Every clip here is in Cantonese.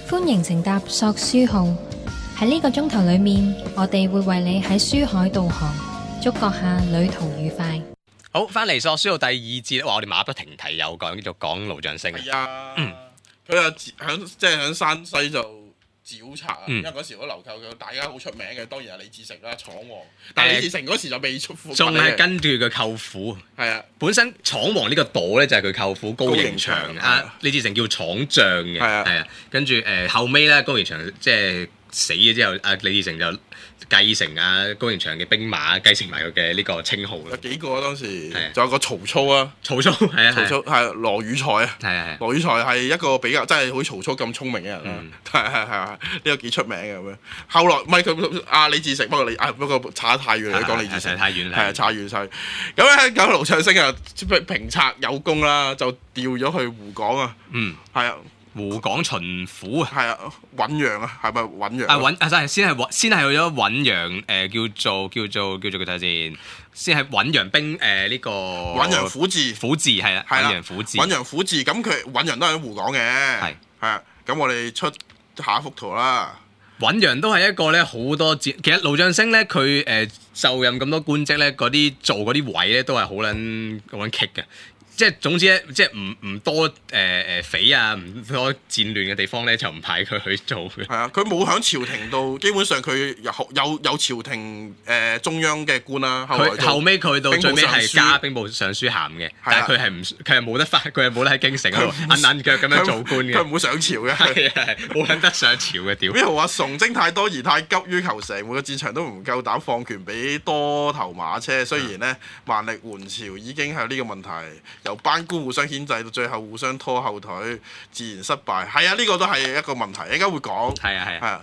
歡迎乘搭索書號，喺呢個鐘頭裏面，我哋會為你喺書海導航，祝閣下旅途愉快。 好，翻嚟索書號第二節，我哋馬不停蹄有講，繼續講盧象升。 係啊，佢又響山西就剿賊啊，因為嗰時嗰流寇佢大家好出名嘅，當然係李自成啦，闖王。但係李自成嗰時就未出府， 仲係跟住佢舅父。 係啊， 本身闖王呢個朵咧就係佢舅父高迎祥啊，李自成叫闖將嘅，係啊，跟住後尾咧高迎祥即係死咗之後，李自成就繼承高迎祥嘅兵馬，繼承埋佢嘅呢個稱號啦。 有幾個當時，仲有個曹操啊， 曹操係啊， 曹操係羅宇才啊， 係羅宇才係一個比較真係好似曹操咁聰明嘅人啦，係呢個幾出名嘅咁樣。後來唔係佢李自成，不過差得太遠啦，講李自成太遠， 係啊，差遠晒。咁咧咁盧象升啊平策有功啦，就調咗去湖廣啊，係啊。 湖廣巡撫啊， 係啊，滬陽啊，係咪滬陽？ 先係去咗滬陽，叫做佢睇下先係滬陽兵呢個滬陽府治係啦，滬陽府治， 滬陽府治咁佢滬陽都係喺湖廣嘅，係啊，咁我哋出下一幅圖啦。 滬陽都係一個咧好多戰，其實盧象升咧佢就任咁多官職咧，嗰啲做嗰啲位咧都係好撚棘嘅。即係總之咧，即係唔多匪啊，唔多戰亂嘅地方咧，就唔派佢去做嘅。係啊，佢冇喺朝廷度，基本上佢有朝廷中央嘅官啦。 佢後尾佢到最尾係加兵部尚書銜嘅，但係佢係冇得翻，佢係冇得喺京城嗰度揞腳咁樣做官嘅。 佢唔會上朝嘅， 係冇撚得上朝嘅屌。 邊度話崇禎太多而太急於求成，每個戰場都唔夠膽放權俾多頭馬車。雖然呢，萬歷援朝已經係呢個問題。由班官互相牽制，到最後互相拖後腿，自然失敗。係啊，呢個都係一個問題，應該會講。係啦，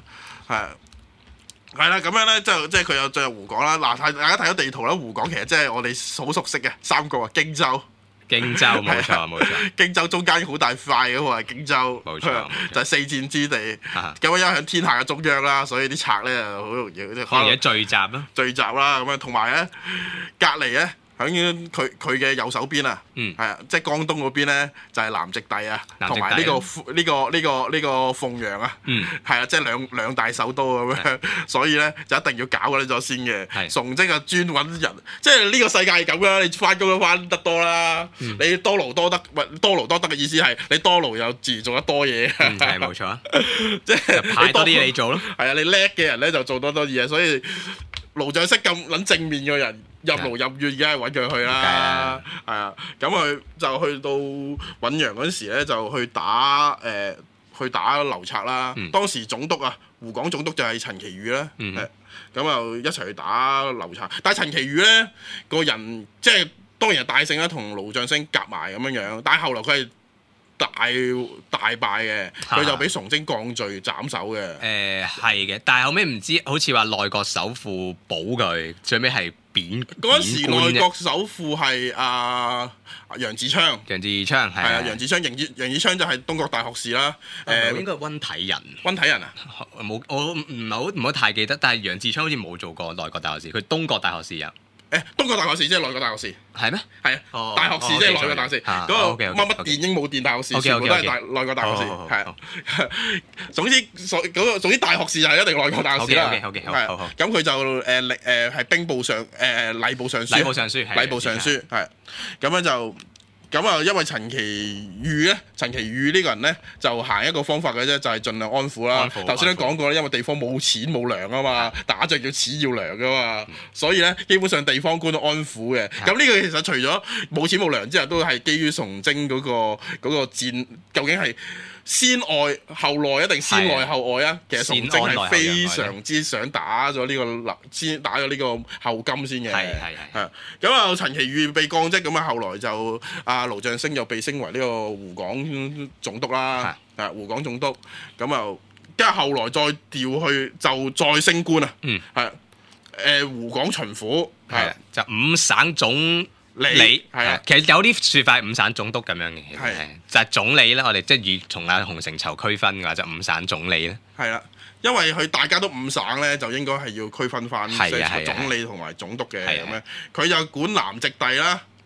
咁樣咧即係佢有進入湖廣啦。嗱，大家睇咗地圖啦，湖廣其實即係我哋好熟悉嘅三個啊，荊州。 荊州冇錯， 荊州中間好大塊嘅喎，荊州冇錯， 就係四戰之地。咁因為喺天下嘅中央啦，所以啲賊咧就好容易聚集啦，咁樣同埋咧隔離咧。喺佢嘅右手邊啊，係啊，即係江東嗰邊咧就係南直隸啊，同埋呢個鳳陽啊，係啊，即係兩大首都咁樣，所以咧就一定要搞嗰啲咗先嘅。崇禎啊專揾人，即係呢個世界係咁啦，你翻工都翻得多啦，你多勞多得，多勞多得嘅意思係你多勞又自然做得多嘢。 係冇錯啊， 即係派多啲嘢你做咯。 係啊，你叻嘅人咧就做多嘢，所以盧象升咁撚正面嘅人。入勞入怨，而家係揾佢去啦，係啊，咁佢就去到滬陽嗰陣時咧，就去打劉賊啦。當時總督啊，湖廣總督就係陳其馭啦，咁又一齊去打劉賊。但係陳其馭咧個人即係當然係大勝啦，同盧象升夾埋咁樣，但係後來佢係大敗嘅，佢就俾崇禎降罪斬首嘅。 係嘅，但係後尾唔知好似話內閣首輔保佢，最尾係貶嗰陣時內閣首輔係楊志昌。 楊志昌係啊， 楊志昌就係東國大學士啦。 應該係溫體仁。 溫體仁啊？ 冇，我唔好太記得，但係楊志昌好似冇做過內閣大學士，佢東國大學士有。 東國大學士即係內閣大學士，係咩？係啊，大學士即係內閣大學士。嗰個乜電英武電大學士，全部都係內閣大學士。係總之大學士就係一定內閣大學士啦。係咁佢就係兵部上禮部尚書。禮部尚書係咁樣就。咁啊，因為陳其馭呢個人咧就行一個方法嘅啫，就係盡量安撫啦。頭先都講過啦，因為地方冇錢冇糧啊嘛，打仗要錢要糧噶嘛，所以咧基本上地方官都安撫嘅。咁呢個其實除咗冇錢冇糧之後，都係基於崇禎嗰個戰究竟係先愛後內一定先內後愛啊？其實崇禎係非常之想打咗呢個後金先嘅。係咁啊，陳其馭被降職咁啊，後來就盧象升又被升為呢個湖廣總督啦。湖廣總督咁啊，跟住後來再調去就再升官啊。湖廣巡撫就五省總理係啊，其實有啲説法係五省總督咁樣嘅，就係總理啦。我哋即係以同阿洪承疇區分嘅話，就五省總理咧。 係啦，因為佢大家都五省咧，就應該係要區分翻即係總理同埋總督嘅咁樣。佢就管南直隸啦，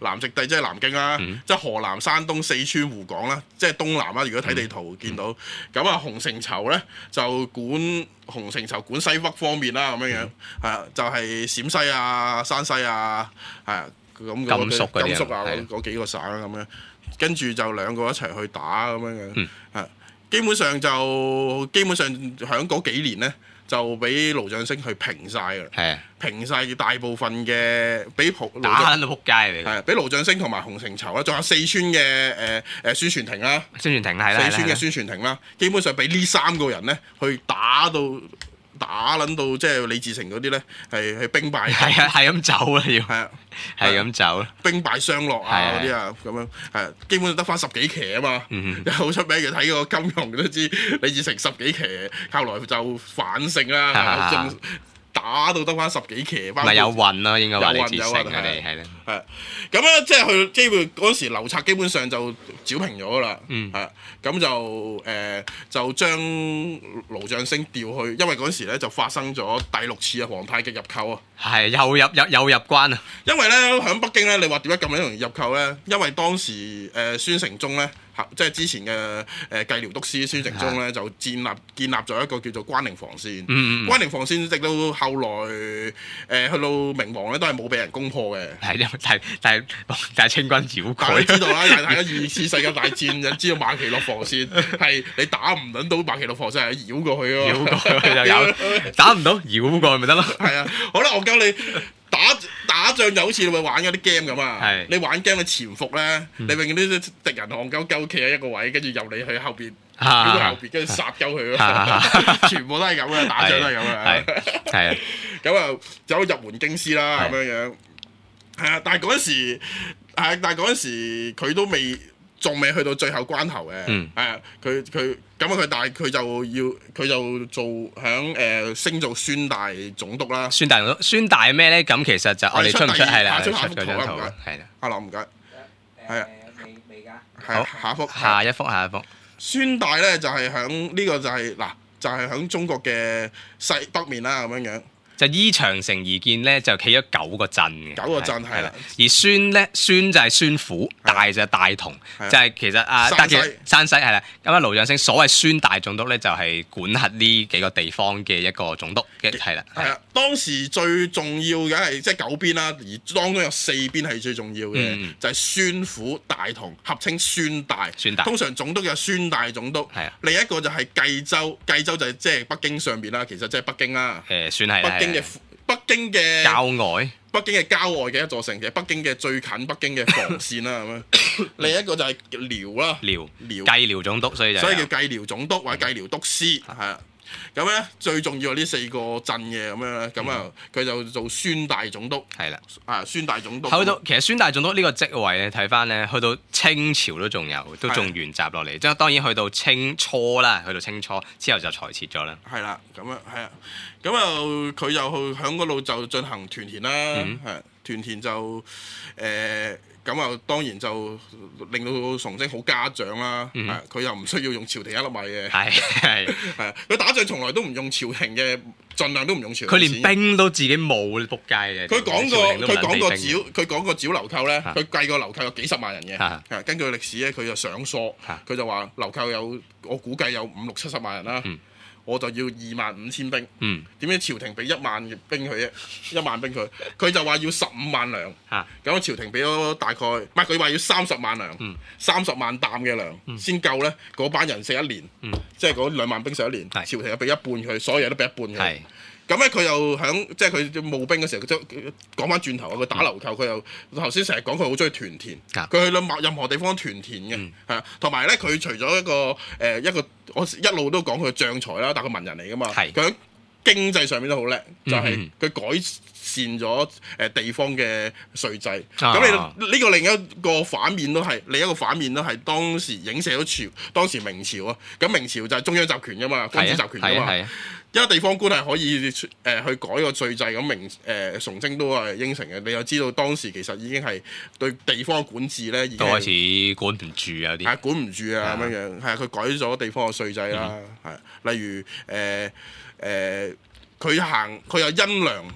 南極地即係南京啦，即係河南、山東、四川、湖廣啦，即係東南啦。如果睇地圖見到，咁啊洪承疇咧就洪承疇管西北方面啦，咁樣係啊，就係陝西啊、山西啊，係啊咁甘肅啊嗰幾個省咁樣，跟住就兩個一齊去打咁樣係。基本上響嗰幾年咧，就俾盧象升去平晒㗎啦。係啊，平晒大部分嘅，俾打到撲街嚟。 係俾盧象升同埋洪承疇啦，仲有四川嘅孫傳庭啦。孫傳庭係啦，四川嘅孫傳庭啦，基本上俾呢三個人咧去打撚到即係李自成嗰啲咧係兵敗。係啊，係咁走啦要。係啊。係咁走，兵敗相落啊嗰啲啊，咁樣係基本上得翻10幾騎啊嘛，好出名嘅，睇個金庸都知李自成10幾騎，後來就反勝啦，打到得翻10幾騎，咪有運咯，應該話李自成佢哋係咧， 係咁咧，即係佢基本嗰時劉策基本上就剿平咗啦，係咁就將盧象升調去，因為嗰時咧就發生咗第6次嘅皇太極入寇啊，係又入關啊，因為咧喺北京咧，你話點解咁容易入寇咧？因為當時孫承宗咧。即係之前嘅蓟遼督師孫承宗咧，就建立咗一個叫做關寧防線。關寧防線直到後來去到明王咧，都係冇俾人攻破嘅。係，但係清軍繞過。大家知道啦，大家2次世界大戰就知道馬其諾防線係你打唔撚到馬其諾防線係繞過去咯。繞過去就有，打唔到繞過去咪得咯。係啊，好啦，我教你。打仗就好似你咪玩嗰啲 game 咁啊！你玩 game 嘅潛伏咧，你永遠啲敵人戇鳩鳩企喺一個位，跟住由你去後邊，喺後邊跟住殺鳩佢咯，全部都係咁嘅，打仗都係咁嘅。係啊，咁啊走入門京師啦，咁樣係啊，但係嗰陣時佢都仲未去到最後關頭嘅，係啊，但係佢就做響升做孫大總督啦。孫大咩咧？咁其實就我哋出唔出係啦？出張圖係啦。阿樂唔該，係啊，未㗎。好，下一幅。孫大咧就係響呢個就係響中國嘅西北面啦，咁樣。就依長城而建咧，就企咗9個鎮嘅。9個鎮係啦。而孫就係孫府，大就係大同，就係其實山西係啦。咁盧象升所謂孫大總督咧，就係管轄呢幾個地方嘅一個總督嘅，係啦。係啊，當時最重要嘅係即係9邊啦，而當中有4邊係最重要嘅，就係孫府、大同，合稱孫大。通常總督有孫大總督。係啊。另一個就係薊州，薊州就係即係北京上邊啦，其實即係北京啦。算係北京嘅郊外嘅一座城，其實北京嘅最近北京嘅防線啦，咁樣。另一個就係遼啦，薊遼總督，所以叫薊遼總督或者薊遼督師，係啊。咁咧最重要係呢4個鎮嘅咁樣咧，咁啊佢就做孫大總督，係啦，孫大總督。去到其實孫大總督呢個職位咧，睇翻咧，去到清朝都仲有，都仲沿襲落嚟。即係當然去到清初啦，去到清初之後就裁撤咗啦。係啦，咁啊係啊，咁啊佢就去響嗰度就進行屯田啦，係屯田就咁啊，當然就令到崇禎好嘉獎啦。佢又唔需要用朝廷1粒米嘅，係啊，佢打仗從來都唔用朝廷嘅，盡量都唔用朝廷。佢連兵都自己冇，仆街嘅。佢講過剿流寇咧，佢計過流寇有幾十萬人嘅。根據歷史咧，佢就上疏，佢就話流寇我估計有50、60、70萬人啦。我就要25,000兵，點解朝廷俾1萬兵佢啫？1萬兵佢就話要15萬糧，咁朝廷俾咗大概，唔係佢話要30萬糧，30萬擔嘅糧先夠咧，嗰班人食1年，即係嗰2萬兵食1年，朝廷又俾一半佢，所有嘢都俾一半佢。咁咧佢又響即係佢募兵嘅時候，佢講翻轉頭啊！佢打流寇，佢又頭先成日講佢好中意屯田，佢去到任何地方屯田嘅，係啊。同埋咧，佢除咗一個我一路都講佢將才啦，但係佢文人嚟噶嘛，佢喺經濟上面都好叻，就係佢改善咗地方嘅稅制。咁你呢個另一個反面都係當時影射咗當時明朝啊。咁明朝就係中央集權噶嘛，君主集權噶嘛。因為地方官係可以去改個稅制，咁崇禎都係應承嘅。你又知道當時其實已經係對地方嘅管治咧，已經都開始管唔住有啲。係管唔住啊咁樣，係佢改咗地方嘅稅制啦。係例如佢有陰糧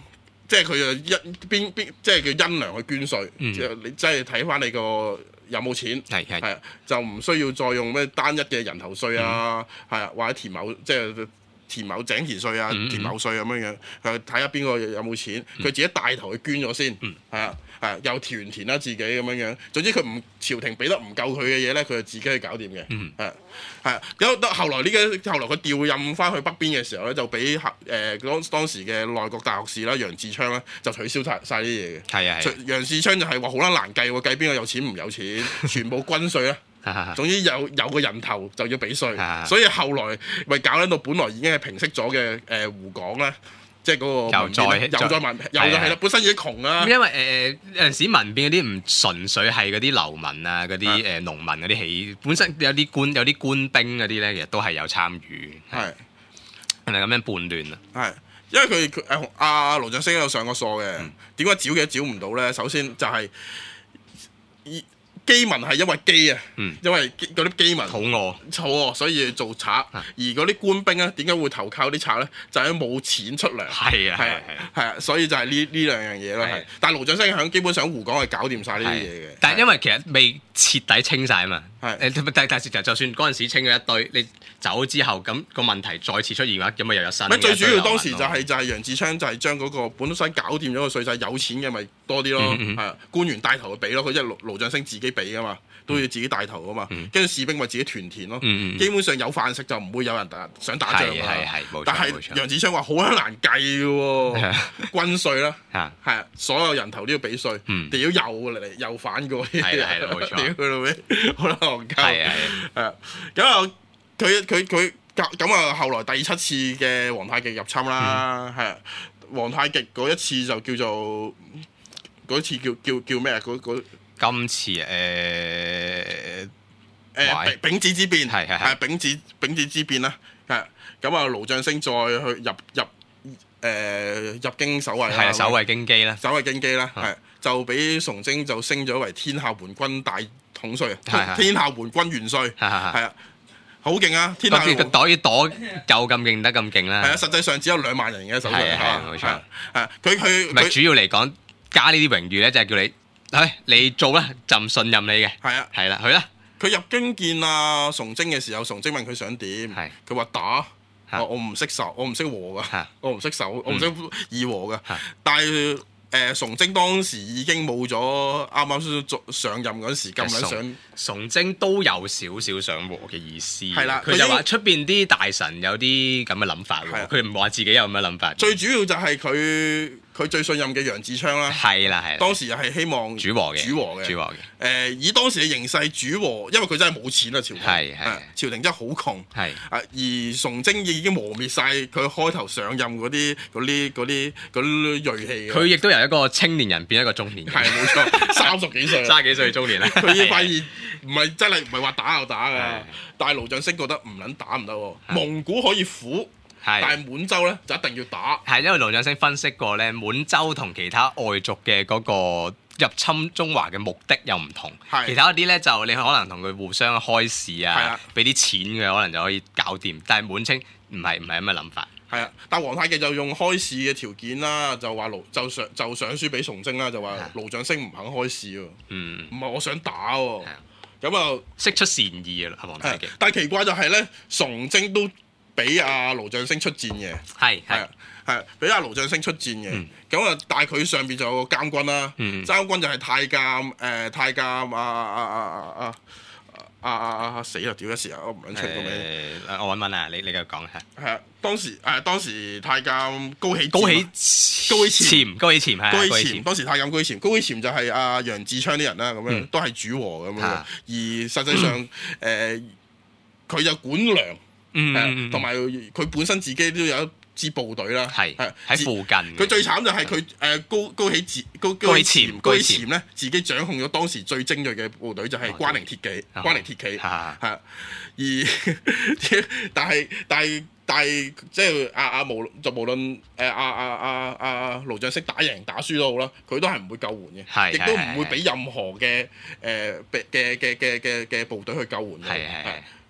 即係佢就邊即係叫因糧去捐稅，你即係睇翻你個有冇錢，係就唔需要再用咩單一嘅人頭稅啊，係啊，或者田畝即係田畝井田稅啊，田畝稅咁樣樣，睇下邊個有冇錢，佢自己帶頭去捐咗先，係啊。又填啦自己咁樣樣，總之佢唔朝廷俾得唔夠佢嘅嘢咧，佢就自己去搞掂嘅。咁後來佢調任翻去北邊嘅時候咧，就俾當時嘅內閣大學士啦楊志昌咧就取消晒啲嘢嘅。楊志昌就係話好撚難計喎，計邊個有錢唔有錢，全部軍稅啦。總之有個人頭就要俾稅，所以後來咪搞緊到本來已經係平息咗嘅湖廣咧。即係嗰個又再民又係啦，本身已經窮啦。 因為有陣時民變嗰啲唔純粹係嗰啲流民啊，嗰啲農民嗰啲起，本身有啲官兵嗰啲咧，其實都係有參與。係咪咁樣叛亂啊？ 係，因為佢阿盧象升有上過訴嘅，點解剿嘅剿唔到咧？首先就係饑民係因為饑啊，因為嗰啲饑民肚餓，所以做賊。而嗰啲官兵咧，點解會投靠啲賊咧？就係冇錢出糧。係啊，所以就係呢兩樣嘢咯。但係盧象升響基本上湖廣係搞掂晒呢啲嘢嘅。 但係因為其實未徹底清晒啊嘛。但係就算嗰陣時清咗一堆，你走之後咁個問題再次出現嘅話，咁咪又有新嘅。 最主要當時就係楊志昌就係將嗰個本身搞掂咗個稅制，有錢嘅咪多啲咯。係官員帶頭去俾咯，佢即係盧象升自己俾噶嘛，都要自己帶頭噶嘛。跟住士兵咪自己屯田咯。基本上有飯食就唔會有人想打仗啦。但係楊志昌話好難計嘅喎，軍稅啦，係啊，所有人頭都要俾稅，屌又反過啲， 係啦，冇錯， 屌佢老味，好啦，戇鳩，咁啊，佢咁啊，後來第七次嘅皇太極入侵啦，係啊，皇太極嗰一次就叫做嗰次叫咩啊？ 今次丙子之變係丙子之變啦，係咁啊，盧象升再去入京守衛啦， 守衛京畿啦， 係就俾崇禎就升咗為天下援軍大統帥，天下援軍元帥，係啊，好勁啊！天下個朵夠咁勁得咁勁啦， 係啊，實際上只有2萬人嘅手上， 冇錯， 係佢唔係主要嚟講加呢啲榮譽咧，就係叫你。你做啦，就唔信任你嘅。係啊，係啦，去啦。 佢入京見阿崇禎嘅時候，崇禎問佢想點，佢話打，我唔識受，我唔識和噶，我唔識守，我唔識議和噶。但係崇禎當時已經冇咗啱啱上任嗰時咁樣想。 崇禎都有少少想和嘅意思。 係啦， 佢就話出邊啲大臣有啲咁嘅諗法喎，佢唔話自己有咁嘅諗法。 最主要就係佢最信任嘅楊志昌啦， 係啦， 當時係希望主和嘅。 以當時嘅形勢主和，因為佢真係冇錢啊，朝廷朝廷真係好窮，而崇禎已經磨滅晒佢開頭上任嗰啲銳氣。 佢亦都由一個青年人變一個中年人， 係冇錯，30幾歲 ，30幾歲中年啦。 佢已經發現唔係話打就打㗎，但係盧象升覺得唔撚打唔得喎，蒙古可以撫。但係滿洲咧就一定要打， 係因為盧象升分析過咧，滿洲同其他外族嘅嗰個入侵中華嘅目的又唔同，其他嗰啲咧就你可能同佢互相開市啊，俾啲錢嘅可能就可以搞掂，但係滿清唔係咁嘅諗法。 係啊，但皇太極就用開市嘅條件啦，就話就上書俾崇禎啦，就話盧象升唔肯開市喎，唔係我想打喎，咁啊釋出善意啊，皇太極。 但係奇怪就係咧，崇禎都俾阿盧象升出戰嘅，係俾阿盧象升出戰嘅，咁啊，但係佢上邊就有個監軍啦，監軍就係太監死啦！屌一時啊，我唔撚出個名。 我揾啊，你繼續講下。 係啊，當時太監高喜潛，當時太監高喜潛就係阿楊志昌啲人啦，咁樣都係主和咁樣，而實際上佢就管糧。同埋佢本身自己都有一支部隊啦， 係喺附近。 佢最慘就係佢高喜潛咧，自己掌控咗當時最精鋭嘅部隊，就係關寧鐵騎，係但係即係無論盧象升打贏打輸都好啦，佢都係唔會救援嘅，亦都唔會俾任何嘅部隊去救援嘅。盧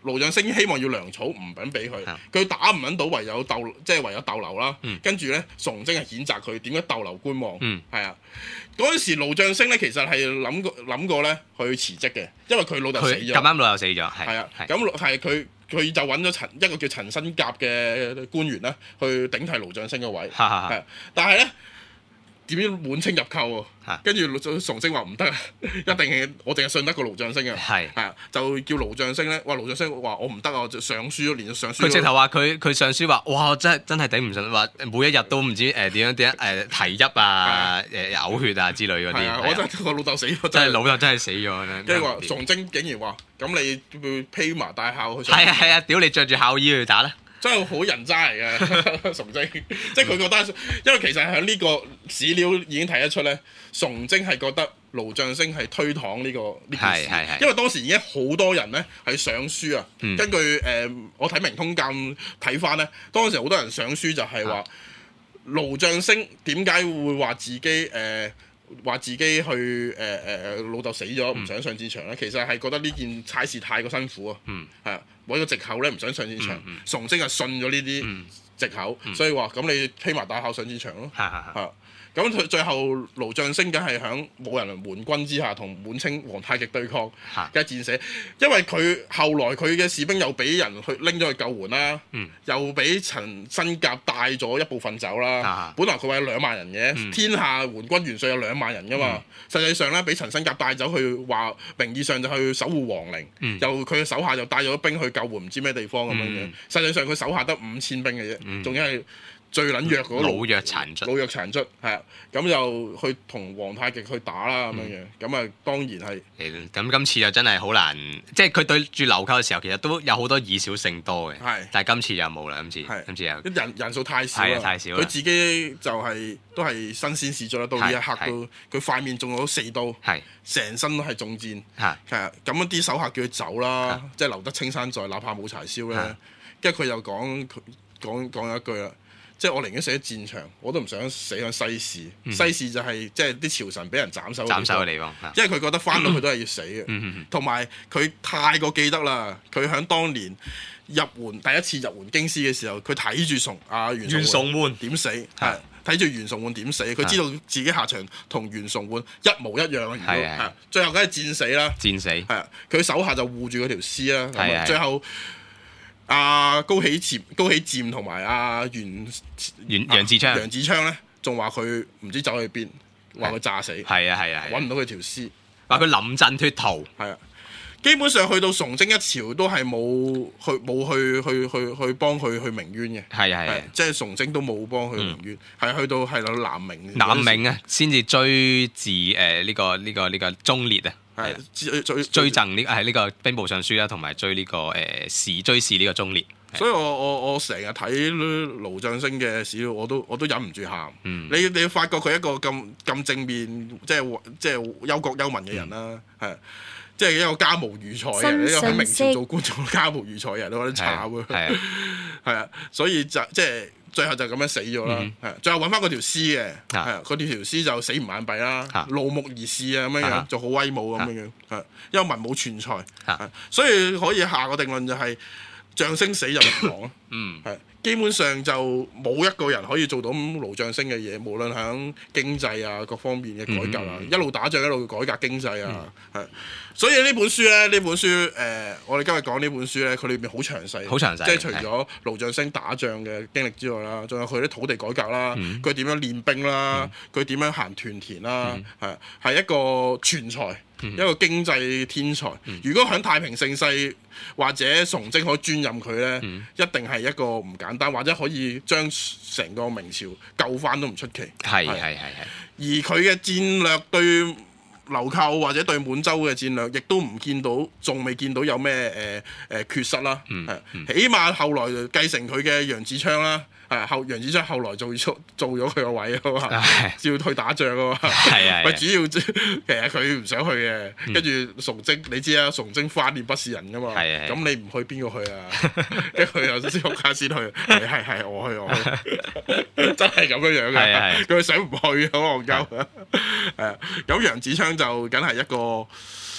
盧象升希望要糧草，唔肯俾佢，佢打唔揾到，唯有逗留啦。跟住咧，崇禎係譴責佢點解逗留觀望。係啊，嗰陣時盧象升咧其實係諗過咧去辭職嘅，因為佢老豆死咗。 咁啱老豆死咗， 係啊，咁係佢就揾咗一個叫陳新甲嘅官員咧去頂替盧象升嘅位。係，但係咧。點樣滿清入寇喎？跟住崇禎話唔得啊，一定係我淨係信得過盧象升啊。係啊，就叫盧象升咧。哇！盧象升話我唔得啊，我上書連上書。佢直頭話佢上書話，哇！真係頂唔順，話每一日都唔知點樣提泣啊，嘔血啊之類嗰啲。 我真係我老豆死咗， 真係老豆真係死咗。 跟住話崇禎竟然話：咁你會披麻戴孝去？ 係啊！屌你着住孝衣去打啦！ 真係好人渣嚟嘅崇禎，即係佢覺得，因為其實喺呢個史料已經睇得出咧，崇禎係覺得盧象升係推搪呢件事，因為當時已經好多人咧係上書啊。根據我睇明通鑑睇翻咧，當時好多人上書就係話盧象升點解會話自己去老豆死咗唔想上戰場咧？其實係覺得呢件差事太過辛苦啊。係啊。揾個藉口咧，唔想上戰場。崇禎係信咗呢啲藉口，所以話咁你披麻戴孝上戰場咯。係咁佢最後盧象升梗係喺冇人援軍之下，同滿清皇太極對抗，梗係戰死。因為佢後來佢嘅士兵又俾人去拎咗去救援啦，又俾陳新甲帶咗一部分走啦。本來佢話有2萬人嘅，天下援軍元帥有2萬人噶嘛。實際上咧，俾陳新甲帶走去話名義上就去守護皇陵，又佢嘅手下就帶咗兵去救援唔知咩地方咁樣嘅。實際上佢手下得5000兵嘅啫，仲要係最撚弱嗰老弱殘卒，係啊，咁就去同皇太極去打啦咁樣，咁啊當然係。 咁今次就真係好難，即係佢對住流寇嘅時候，其實都有好多以少勝多嘅。係，但係今次就冇啦，今次又人數太少啦，太少啦。佢自己就都係新鮮事咗啦，到呢一刻都佢塊面中咗4刀，成身都係中箭，係啊，咁啲手下叫佢走啦，即係留得青山在，哪怕冇柴燒咧。跟住佢又講一句啦。即係我寧願死喺戰場，我都唔想死喺西市。西市就係即係啲朝臣俾人斬首嘅地方，因為佢覺得翻到去都係要死嘅。同埋佢太過記得啦，佢喺當年第一次入援京師嘅時候，佢睇住袁崇煥點死，睇住袁崇煥點死，佢知道自己下場同袁崇煥一模一樣。最後梗係戰死啦，係啊，佢手下就護住嗰條屍啦。最後高喜漸同埋楊志昌咧，仲話佢唔知走去邊，話佢炸死，揾唔到佢條屍， 話佢臨陣脫逃。 係啊，基本上去到崇禎一朝都係冇去幫佢去鳴冤嘅，即係崇禎都冇幫佢鳴冤，係去到南明啊，先至追自呢個忠烈啊。追贈呢個兵部尚書啦，同埋追呢個追視呢個忠烈。 所以我成日睇盧象升嘅史料，我都忍唔住喊。你發覺佢一個咁正面，即係憂國憂民嘅人啦，係即係一個家無餘財嘅人，一個喺明朝做官做家無餘財嘅人，都覺得慘啊。係啊，所以即係。最後就咁樣死咗啦，最後揾翻嗰條屍嘅，嗰條屍就死唔眼閉啦，怒目而視啊咁樣，就好威武咁樣，因為文武全才，所以可以下個定論就係象升死就唔講咯，基本上就冇一個人可以做到盧象升嘅嘢，無論喺經濟啊各方面嘅改革啊，一路打仗一路改革經濟啊，所以呢本書我哋今日講呢本書咧，佢裏面好詳細，即係除咗盧象升打仗嘅經歷之外啦，仲有佢啲土地改革啦，佢點樣練兵啦，佢點樣行屯田啦，係一個全才。一個經濟天才，如果喺太平盛世或者崇禎可以專任佢呢，一定係一個唔簡單，或者可以將成個明朝救翻都唔出奇。係。而佢嘅戰略對流寇或者對滿洲嘅戰略，亦都仲未見到有咩缺失啦。起碼後來繼承佢嘅楊志昌啦。楊志昌後來做咗佢個位啊嘛，要去打仗啊嘛，主要其實佢唔想去嘅，跟住崇禎你知啊，崇禎翻臉不是人噶嘛，咁你唔去邊個去啊？跟住佢又先屋家先去，係我去，真係咁樣嘅，佢想唔去好戇鳩，咁楊志昌就梗係一個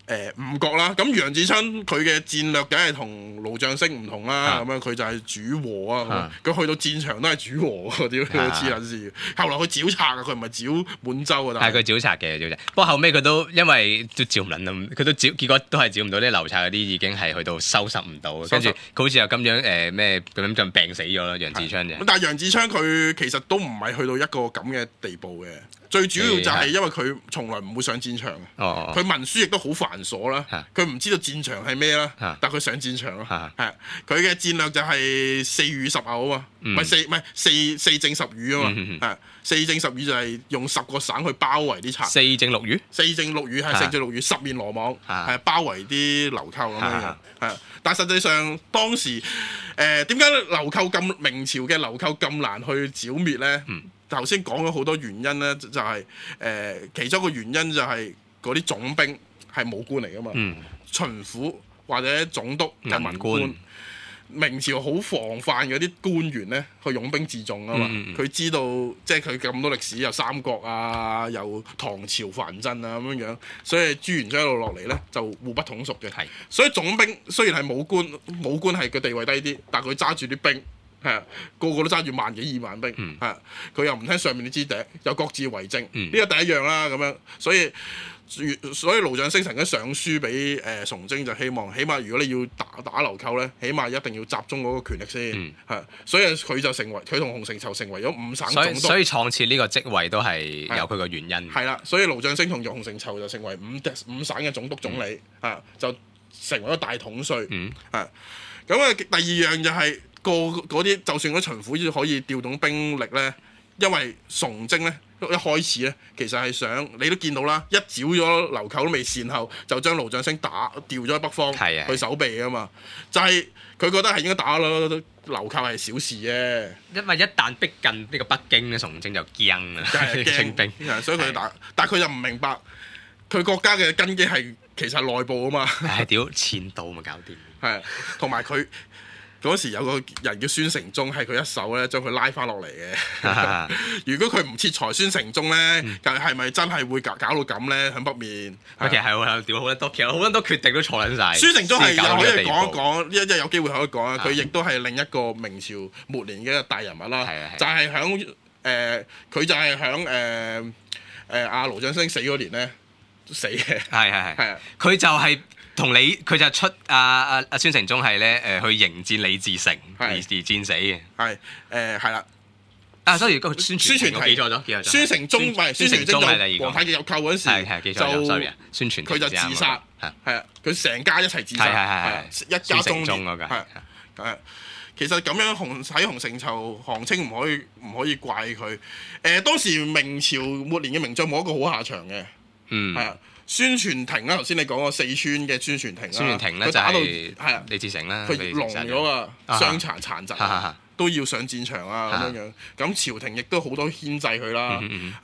唔覺啦。咁楊志昌佢嘅戰略梗係同盧象升唔同啦。咁樣佢就係主和啊。佢去到戰場都係主和喎，屌黐撚線。後來佢剿賊啊，佢唔係剿滿洲啊。 係佢剿賊嘅，不過後尾佢都因為都剿唔撚啦，佢都結果都係剿唔到啲流賊嗰啲，已經係去到收拾唔到，跟住佢好似又咁樣咩咁就病死咗啦，楊志昌啫。 但係楊志昌佢其實都唔係去到一個咁嘅地步嘅。最主要就係因為佢從來唔會上戰場，佢文書亦都好繁瑣啦，佢唔知道戰場係咩啦，但佢上戰場咯，係佢嘅戰略就係4與10牛啊嘛，唔係四正十與啊嘛，係4正10與就係用10個省去包圍啲賊 ，4正6與 ，4正6與係4正6與10面羅網，係包圍啲流寇咁樣嘅，係。但實際上當時點解明朝嘅流寇咁難去剿滅咧？頭先講咗好多原因咧，就係其中一個原因就係嗰啲總兵係武官嚟噶嘛，巡撫或者總督嘅文官。明朝好防範嗰啲官員咧去擁兵自重啊嘛，佢知道即係佢咁多歷史，有三國啊，有唐朝藩鎮啊咁樣，所以朱元璋一路落嚟咧就互不統屬嘅。所以總兵雖然係武官係佢地位低啲，但佢揸住啲兵。係個個都揸住1萬幾2萬兵，佢又唔聽上面啲支笛，又各自為政，呢個第一樣啦咁樣。所以盧象升曾經上書俾崇禎，就希望起碼如果你要打流寇咧，起碼一定要集中嗰個權力先。所以佢同洪承疇成為咗5省總督。 所以創設呢個職位都係有佢個原因。 係啦，所以盧象升同洪承疇就成為五省嘅總督總理，就成為咗大統帥。咁啊，第二樣就係。嗰啲就算嗰巡撫可以調動兵力咧，因為崇禎咧一開始咧其實係想你都見到啦，一剿咗流寇都未善後，就將盧象升調咗喺北方去守備啊嘛，就係佢覺得係應該打咯，流寇係小事啫。 因為一旦逼近呢個北京咧，崇禎就驚啦，清兵， 所以佢打，但係佢就唔明白佢國家嘅根基係其實係內部啊嘛。 屌遷都咪搞掂。 係，同埋佢。嗰時有個人叫孫承宗，係佢一手咧將佢拉翻落嚟嘅。如果佢唔切裁孫承宗咧，係咪真係會搞到咁咧？喺北面， 其實係喎，屌好多，其實好多決定都錯撚晒。 孫承宗係又可以講一講，一有機會可以講啊。佢亦都係另一個明朝末年嘅一個大人物啦。就係響佢就係響阿盧象升死嗰年咧死嘅。係佢就係。佢就出阿孫承宗係咧去迎戰李自成而戰死嘅。 係啦。 sorry，個孫傳庭我記錯咗。 孫承宗唔係孫承宗就皇太極入寇嗰時就 sorry 孫傳庭佢就自殺。係啊，佢成家一齊自殺。一家中年。係其實咁樣喺洪承疇、韓青唔可以怪佢。當時明朝末年嘅名將冇一個好下場嘅。係啊。孫傳庭啦，頭先你講過四川嘅孫傳庭啦， 孫傳庭咧就係李自成啦， 佢聾咗啊，傷殘疾都要上戰場啊咁樣。咁朝廷亦都好多牽制佢啦。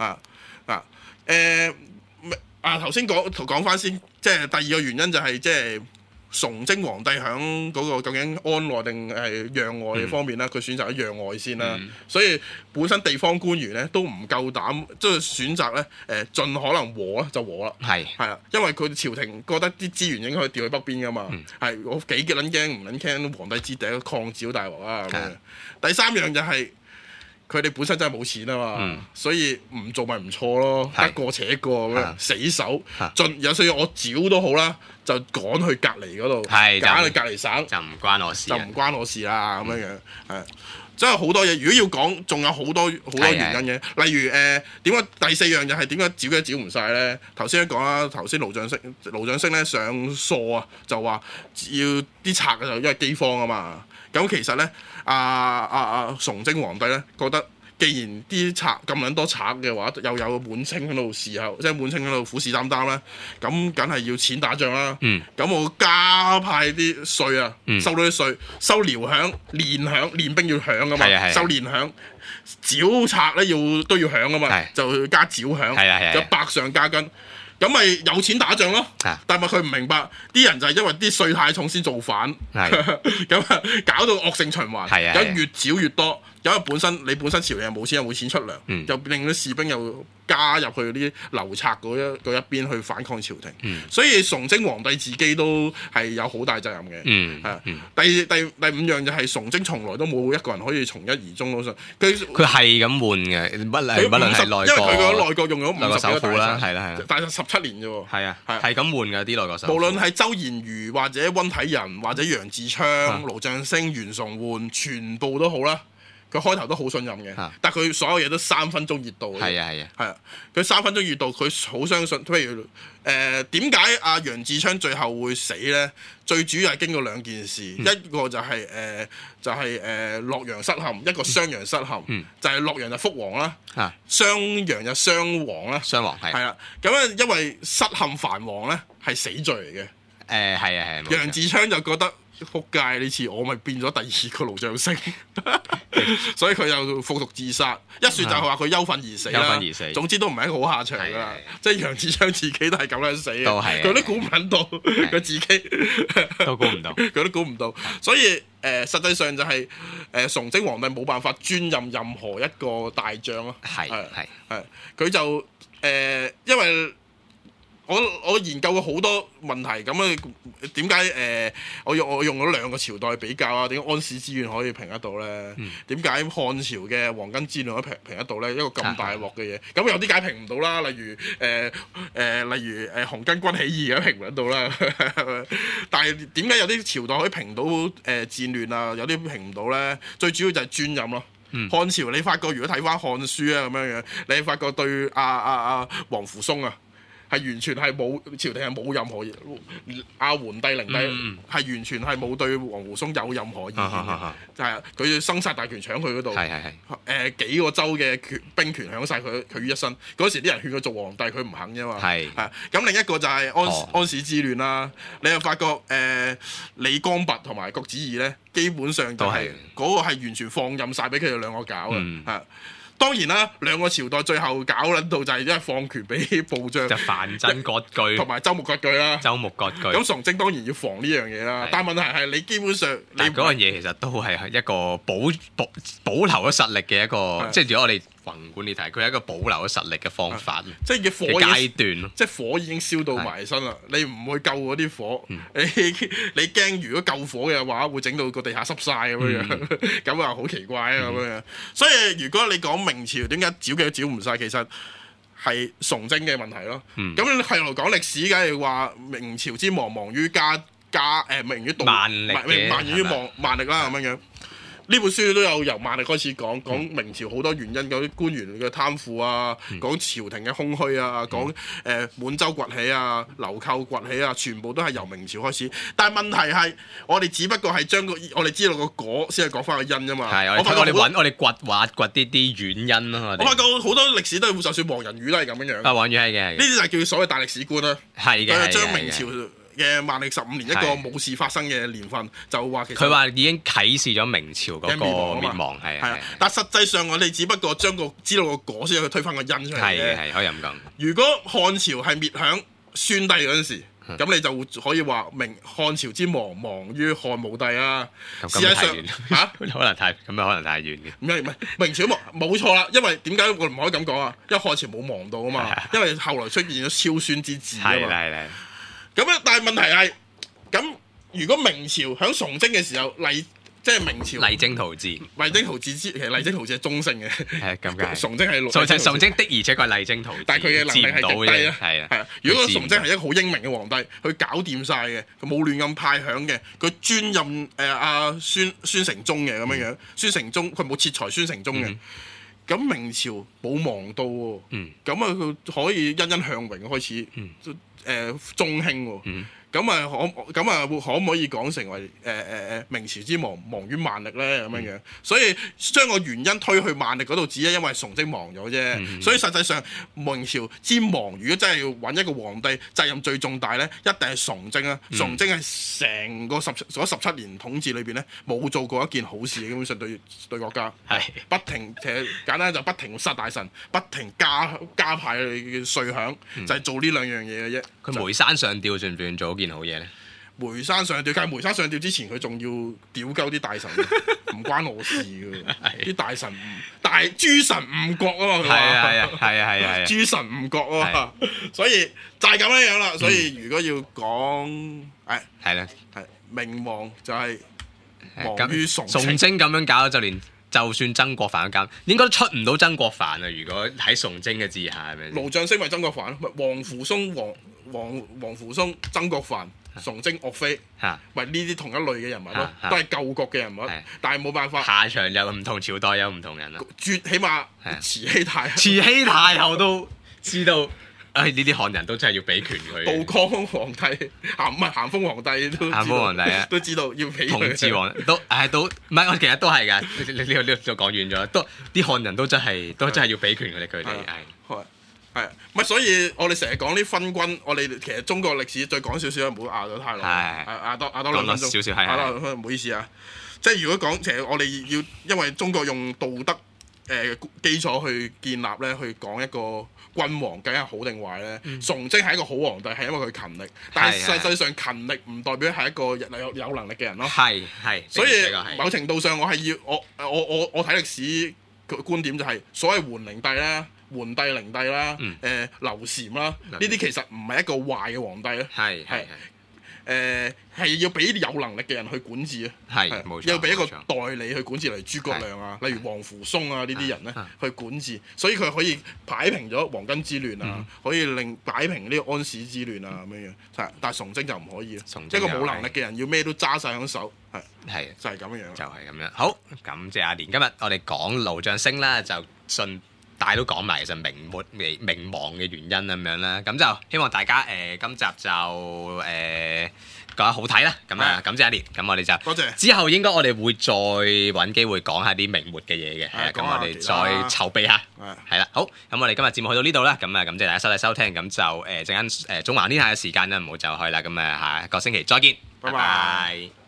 頭先講翻先，即係第二個原因就係即係崇禎皇帝喺嗰個究竟安內定係攘外方面啦，佢選擇咗攘外先啦。所以本身地方官員咧都唔夠膽，即係選擇咧盡可能和啦就和啦。係啦，因為佢朝廷覺得啲資源應該可以調去北邊噶嘛。係我幾撚驚唔撚驚皇帝之第一抗剿大鑊啊咁樣。第三樣就係佢哋本身真係冇錢啊嘛，所以唔做咪唔錯咯，得過且過咁樣死守，有需要我剿都好啦，就趕去隔離嗰度，趕去隔離省就唔關我事， 就唔關我事啦咁樣樣，係真係好多嘢。如果要講，仲有好多原因嘅，例如點解第四樣就係點解剿都剿唔晒咧？頭先講啦，頭先盧象升咧上疏啊，就話要啲賊就因為饑荒啊嘛。咁其實咧，崇禎皇帝咧覺得，既然啲賊咁撚多賊嘅話，又有滿清喺度侍候，即係滿清喺度虎視眈眈啦，咁梗係要錢打仗啦。咁我加派啲稅啊，收到啲稅，收糧餉、練餉，練兵要餉噶嘛，收練餉，剿賊咧都要餉噶嘛，就加剿餉，就百上加斤。咁咪有錢打仗咯，但係佢唔明白啲人就係因為啲稅太重先造反，咁搞到惡性循環，咁越剿越多， 因為你本身朝廷係冇錢出糧，就令到士兵又加入去啲流賊嗰一邊去反抗朝廷，所以崇禎皇帝自己都係有好大責任嘅。第五樣就係崇禎從來都冇一個人可以從一而終咯。佢係咁換嘅，不論係內閣， 因為佢個內閣用咗 50首輔啦，係啦， 但係17年啫喎。係啊， 係咁換㗎啲內閣首輔。 無論係周延儒或者溫體仁或者楊志昌、盧象升、袁崇煥，全部都好啦。佢開頭都好信任嘅，但係佢所有嘢都3分鐘熱度。係啊，佢3分鐘熱度，佢好相信。譬如點解阿楊志昌最後會死咧？最主要係經過兩件事，一個就係洛陽失陷，一個襄陽失陷。就係洛陽就覆亡啦，襄陽就傷亡啦。傷亡係啦，咁啊，因為失陷藩王咧係死罪嚟嘅。係。楊志昌就覺得仆街呢次我咪變咗第二個盧象升，所以佢又服毒自殺。一説就係話佢憂憤而死啦。總之都唔係一個好下場㗎啦。即係楊志昌自己都係咁樣死嘅，佢都估唔到，佢自己都估唔到， 佢都估唔到。所以實際上就係崇禎皇帝冇辦法專任任何一個大將咯。佢就因為我研究過好多問題，咁啊點解我用咗2個朝代比較啊？點解安史之亂可以平得到咧？點解漢朝嘅黃巾之亂可以平得到咧？一個咁大鑊嘅嘢，咁有啲解平唔到啦。例如紅巾軍起義嘅平唔到啦。但係點解有啲朝代可以平到戰亂啊？有啲平唔到咧？最主要就係專任咯。漢朝你發覺如果睇翻《漢書》啊咁樣，你發覺對皇甫嵩啊。係完全係冇朝廷係冇任何桓帝靈帝係完全係冇對皇甫嵩有任何意見嘅，就係佢生殺大權搶佢嗰度，幾個州嘅兵權享晒佢於一身。嗰時啲人勸佢做皇帝，佢唔肯啫嘛。咁另一個就係安史之亂啦。你又發覺李光弼同埋郭子儀咧，基本上就係嗰個係完全放任晒俾佢哋2個搞嘅。當然啦，兩個朝代最後搞撚到就係因為放權俾部將，就范增割據同埋周穆割據啦。周穆割據。咁崇禎當然要防呢樣嘢啦。但係問題係你基本上，你嗰樣嘢其實都係一個保留咗實力嘅一個，即係如果我哋宏觀啲睇，佢係一個保留咗實力嘅方法， 即係嘅火階段。 即係火已經燒到埋身啦，你唔會救嗰啲火，你驚如果救火嘅話，會整到個地下濕晒咁樣，咁啊好奇怪啊咁樣。所以如果你講明朝點解找嘅都找唔晒，其實係崇禎嘅問題咯。咁係嚟講歷史，梗係話明朝之亡於明於萬力嘅， 萬於萬歷啦咁樣。呢本書都有由萬歷開始講明朝好多原因，嗰啲官員嘅貪腐啊，講朝廷嘅空虛啊，講滿洲崛起啊、流寇崛起啊，全部都係由明朝開始。但係問題係，我哋只不過係將我哋知道個果先係講翻個因啫嘛。 我哋挖掘啲原因咯。 我發覺好多歷史都係，就算黃仁宇都係咁樣樣。 黃仁宇係嘅。 呢啲就係叫所謂大歷史觀啦。 係嘅。 佢將明朝嘅萬曆15年一個冇事發生嘅年份，就話其實佢話已經啟示咗明朝嗰個滅亡係。 但實際上我哋只不過將知道個果先去推翻個因出嚟嘅。 係可以咁講。如果漢朝係滅響宣帝嗰陣時，咁你就可以話漢朝之亡於漢武帝啊。事實上可能太遠嘅。 唔係明朝冇錯啦，因為點解我唔可以咁講啊？因為漢朝冇亡到啊嘛，因為後來出現咗超宣之治啊嘛。咁啊！但係問題係，咁如果明朝喺崇禎嘅時候，即係明朝勵精圖治， 其實勵精圖治係中性嘅。 係咁嘅。 崇禎係崇禎的而且確係勵精圖治， 但係佢嘅能力係極低啊。 係啊。 如果崇禎係一個好英明嘅皇帝，佢搞掂晒嘅，佢冇亂咁派餉嘅，佢專任孫承宗嘅咁樣樣。孫承宗佢冇切裁孫承宗嘅。咁明朝冇亡到喎。咁啊，佢可以欣欣向榮開始。中興喎，咁可唔可以講成為明朝之亡於萬歷咧咁樣樣？所以將個原因推去萬歷嗰度，只係因為崇禎亡咗啫。所以實際上明朝之亡，如果真係要揾一個皇帝責任最重大咧，一定係崇禎啦。崇禎係成個17年統治裏邊咧，冇做過一件好事，基本上對國家係不停，其實簡單就不停殺大臣，不停加派嘅稅餉，就係做呢2樣嘢嘅啫。 佢梅山上吊算唔算做一件好嘢咧？ 梅山上吊，但係梅山上吊之前佢仲要屌鳩啲大臣，唔關我事㗎。啲大臣諸神誤國啊嘛，佢話係諸神誤國啊嘛，所以就係咁樣啦。所以如果要講係啦，係明王就係亡於崇禎咁樣搞，就算曾國藩都搞，應該都出唔到曾國藩啊！如果喺崇禎嘅治下，係咪？ 盧象升咪曾國藩咯，黃符松、黃符松、曾國藩、崇禎、岳飛，咪呢啲同一類嘅人物咯，都係救國嘅人物，但係冇辦法， 下場又唔同，朝代有唔同人啦。 起碼慈禧太后都知道。呢啲漢人都真係要俾權佢。 道光皇帝咸豐皇帝都知道要俾同治皇都唔係，我其實都係㗎。呢個講遠咗，都啲漢人都真係要俾權佢哋係咪？所以我哋成日講啲昏君，我哋其實中國歷史再講少少，唔好壓咗太耐。壓多2分鐘， 少少唔好意思啊。即係如果講，其實我哋要因為中國用道德基礎去建立咧，去講一個君王究竟係好定壞咧？崇禎係一個好皇帝，係因為佢勤力，但係實際上勤力唔代表係一個有能力嘅人咯。 係， 所以某程度上我係要我睇歷史嘅觀點就係所謂桓靈帝啦、桓帝、靈帝啦、劉禪啦，呢啲其實唔係一個壞嘅皇帝咯。係要俾有能力嘅人去管治啊，要俾一個代理去管治，例如諸葛亮啊，例如黃符松啊呢啲人咧去管治，所以佢可以擺平咗黃巾之亂啊，可以擺平呢個安史之亂啊咁樣。但係崇禎就唔可以，一個冇能力嘅人要咩都揸晒喺手，係就係咁樣。 就係咁樣。好，感謝阿連，今日我哋講盧象升啦，就順帶都講埋其實明亡嘅原因咁樣啦。咁就希望大家今集就覺得好睇啦，咁啊感謝阿連，咁我哋就多謝。 之後應該我哋會再揾機會講下啲明末嘅嘢嘅，咁我哋再籌備下，係啦，好，咁我哋今日節目去到呢度啦，咁啊感謝大家收聽，咁就陣間中環天下嘅時間咧唔好就開啦，咁啊下個星期再見，拜拜。